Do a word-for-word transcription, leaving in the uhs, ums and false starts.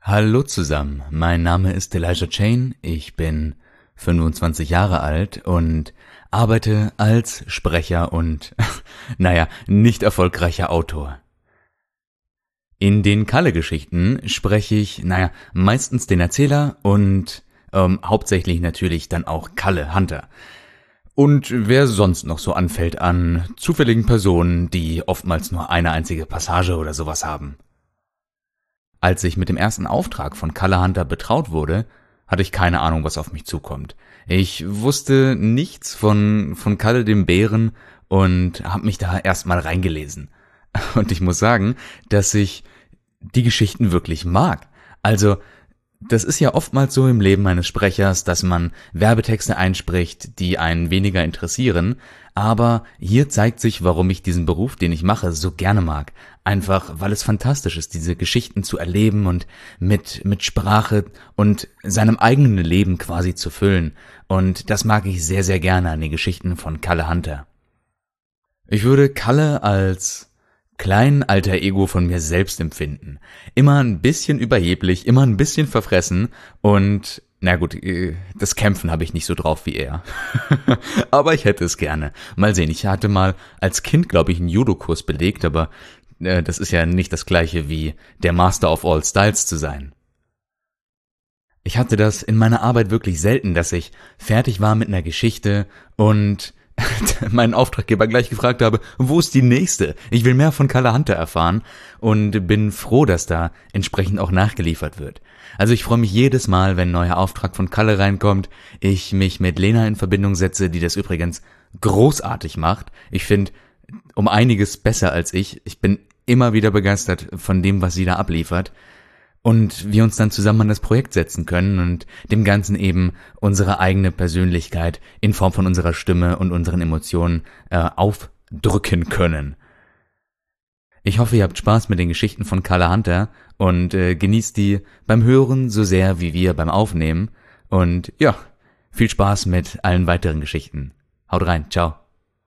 Hallo zusammen, mein Name ist Elijah Chain, ich bin fünfundzwanzig Jahre alt und arbeite als Sprecher und, naja, nicht erfolgreicher Autor. In den Kalle-Geschichten spreche ich, naja, meistens den Erzähler und ähm, hauptsächlich natürlich dann auch Kalle Hunter. Und wer sonst noch so anfällt an zufälligen Personen, die oftmals nur eine einzige Passage oder sowas haben. Als ich mit dem ersten Auftrag von Kalle Hunter betraut wurde, hatte ich keine Ahnung, was auf mich zukommt. Ich wusste nichts von von Kalle dem Bären und habe mich da erstmal reingelesen. Und ich muss sagen, dass ich die Geschichten wirklich mag. Also, das ist ja oftmals so im Leben eines Sprechers, dass man Werbetexte einspricht, die einen weniger interessieren, aber hier zeigt sich, warum ich diesen Beruf, den ich mache, so gerne mag. Einfach, weil es fantastisch ist, diese Geschichten zu erleben und mit mit Sprache und seinem eigenen Leben quasi zu füllen. Und das mag ich sehr, sehr gerne an den Geschichten von Kalle Hunter. Ich würde Kalle als kleinen alter Ego von mir selbst empfinden. Immer ein bisschen überheblich, immer ein bisschen verfressen und, na gut, das Kämpfen habe ich nicht so drauf wie er. Aber ich hätte es gerne. Mal sehen, ich hatte mal als Kind, glaube ich, einen Judo-Kurs belegt, aber äh, das ist ja nicht das gleiche wie der Master of All Styles zu sein. Ich hatte das in meiner Arbeit wirklich selten, dass ich fertig war mit einer Geschichte und meinen Auftraggeber gleich gefragt habe, wo ist die nächste? Ich will mehr von Kalle Hunter erfahren und bin froh, dass da entsprechend auch nachgeliefert wird. Also ich freue mich jedes Mal, wenn ein neuer Auftrag von Kalle reinkommt, ich mich mit Lena in Verbindung setze, die das übrigens großartig macht. Ich finde um einiges besser als ich. Ich bin immer wieder begeistert von dem, was sie da abliefert. Und wir uns dann zusammen an das Projekt setzen können und dem Ganzen eben unsere eigene Persönlichkeit in Form von unserer Stimme und unseren Emotionen äh, aufdrücken können. Ich hoffe, ihr habt Spaß mit den Geschichten von Kalle Hunter und äh, genießt die beim Hören so sehr wie wir beim Aufnehmen. Und ja, viel Spaß mit allen weiteren Geschichten. Haut rein, ciao.